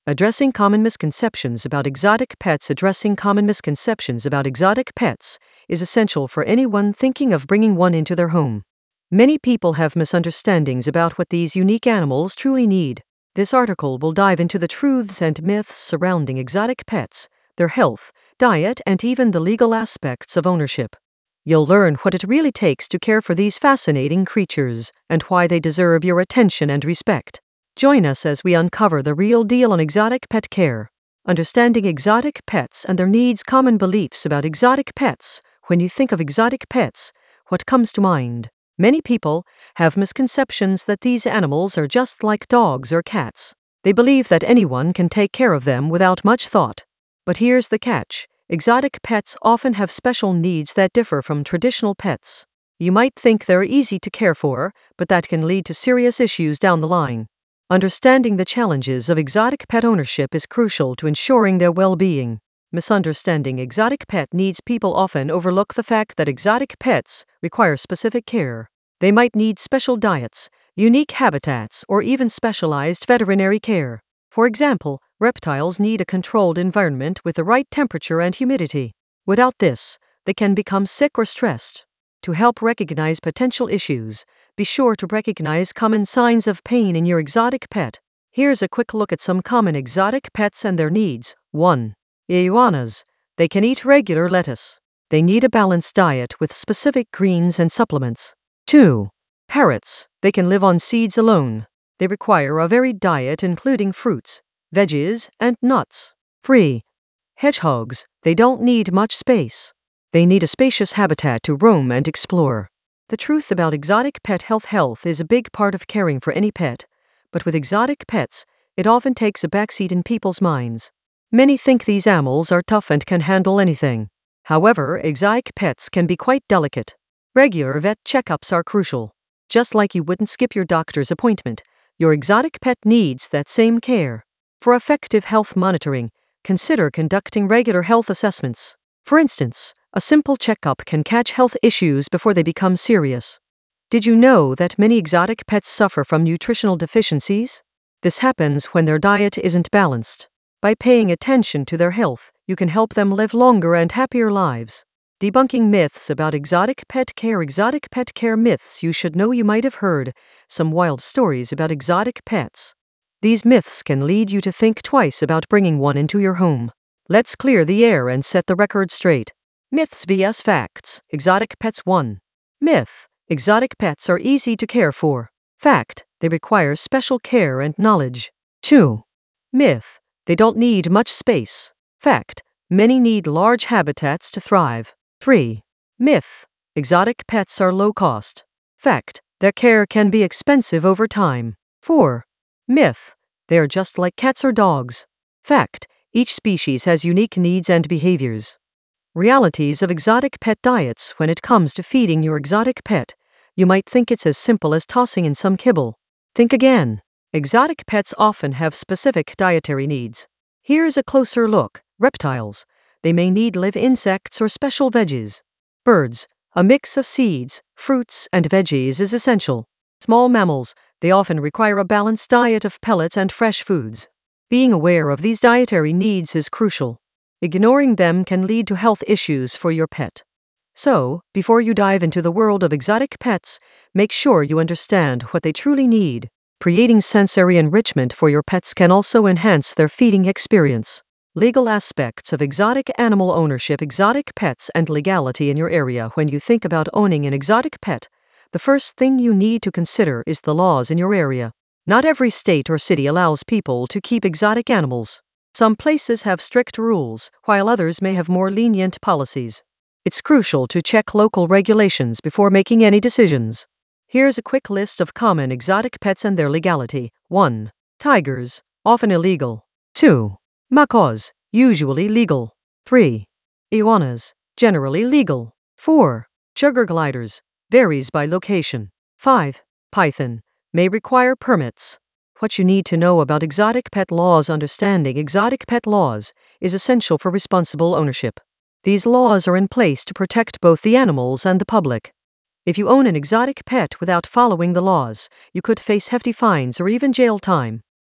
Addressing common misconceptions about exotic pets. Addressing common misconceptions about exotic pets is essential for anyone thinking of bringing one into their home. Many people have misunderstandings about what these unique animals truly need. This article will dive into the truths and myths surrounding exotic pets, their health, diet, and even the legal aspects of ownership. You'll learn what it really takes to care for these fascinating creatures and why they deserve your attention and respect. Join us as we uncover the real deal on exotic pet care. Understanding exotic pets and their needs. Common beliefs about exotic pets. When you think of exotic pets, what comes to mind? Many people have misconceptions that these animals are just like dogs or cats. They believe that anyone can take care of them without much thought. But here's the catch. Exotic pets often have special needs that differ from traditional pets. You might think they're easy to care for, but that can lead to serious issues down the line. Understanding the challenges of exotic pet ownership is crucial to ensuring their well-being. Misunderstanding exotic pet needs. People often overlook the fact that exotic pets require specific care. They might need special diets, unique habitats, or even specialized veterinary care. For example, reptiles need a controlled environment with the right temperature and humidity. Without this, they can become sick or stressed. To help recognize potential issues, be sure to recognize common signs of pain in your exotic pet. Here's a quick look at some common exotic pets and their needs. 1. Iguanas. They can eat regular lettuce. They need a balanced diet with specific greens and supplements. 2. Parrots. They can live on seeds alone. They require a varied diet including fruits, veggies, and nuts. 3. Hedgehogs. They don't need much space. They need a spacious habitat to roam and explore. The truth about exotic pet health. Health is a big part of caring for any pet, but with exotic pets, it often takes a backseat in people's minds. Many think these animals are tough and can handle anything. However, exotic pets can be quite delicate. Regular vet checkups are crucial. Just like you wouldn't skip your doctor's appointment, your exotic pet needs that same care. For effective health monitoring, consider conducting regular health assessments. For instance, a simple checkup can catch health issues before they become serious. Did you know that many exotic pets suffer from nutritional deficiencies? This happens when their diet isn't balanced. By paying attention to their health, you can help them live longer and happier lives. Debunking myths about exotic pet care. Exotic pet care myths you should know. You might have heard some wild stories about exotic pets. These myths can lead you to think twice about bringing one into your home. Let's clear the air and set the record straight. Myths vs. Facts. Exotic pets. 1. Myth. Exotic pets are easy to care for. Fact. They require special care and knowledge. 2. Myth. They don't need much space. Fact. Many need large habitats to thrive. 3. Myth. Exotic pets are low cost. Fact. Their care can be expensive over time. 4. Myth. They are just like cats or dogs. Fact. Each species has unique needs and behaviors. Realities of exotic pet diets. When it comes to feeding your exotic pet, you might think it's as simple as tossing in some kibble. Think again. Exotic pets often have specific dietary needs. Here's a closer look. Reptiles. They may need live insects or special veggies. Birds. A mix of seeds, fruits, and veggies is essential. Small mammals. They often require a balanced diet of pellets and fresh foods. Being aware of these dietary needs is crucial. Ignoring them can lead to health issues for your pet. So, before you dive into the world of exotic pets, make sure you understand what they truly need. Creating sensory enrichment for your pets can also enhance their feeding experience. Legal aspects of exotic animal ownership. Exotic pets and legality in your area. When you think about owning an exotic pet, the first thing you need to consider is the laws in your area. Not every state or city allows people to keep exotic animals. Some places have strict rules, while others may have more lenient policies. It's crucial to check local regulations before making any decisions. Here's a quick list of common exotic pets and their legality. 1. Tigers, often illegal. 2. Macaws, usually legal. 3. Iguanas, generally legal. 4. Sugar gliders, varies by location. 5. Python, may require permits. What you need to know about exotic pet laws. Understanding exotic pet laws is essential for responsible ownership. These laws are in place to protect both the animals and the public. If you own an exotic pet without following the laws, you could face hefty fines or even jail time.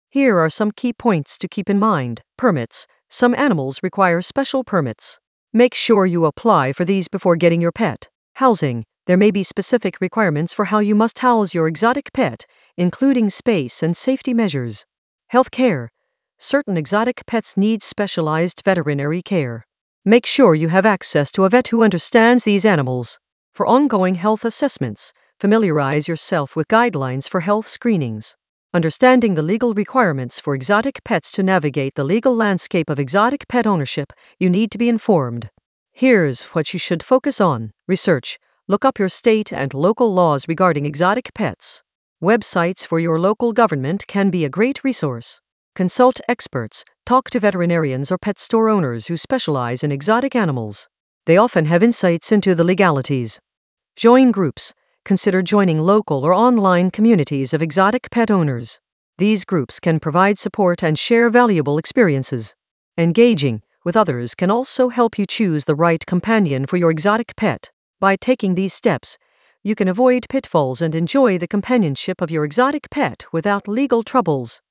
Here are some key points to keep in mind. Permits. Some animals require special permits. Make sure you apply for these before getting your pet. Housing. There may be specific requirements for how you must house your exotic pet, including space and safety measures. Health care. Certain exotic pets need specialized veterinary care. Make sure you have access to a vet who understands these animals. For ongoing health assessments, familiarize yourself with guidelines for health screenings. Understanding the legal requirements for exotic pets. To navigate the legal landscape of exotic pet ownership, you need to be informed. Here's what you should focus on. Research. Look up your state and local laws regarding exotic pets. Websites for your local government can be a great resource. Consult experts. Talk to veterinarians or pet store owners who specialize in exotic animals. They often have insights into the legalities. Join groups. Consider joining local or online communities of exotic pet owners. These groups can provide support and share valuable experiences. Engaging with others can also help you choose the right companion for your exotic pet. By taking these steps, you can avoid pitfalls and enjoy the companionship of your exotic pet without legal troubles.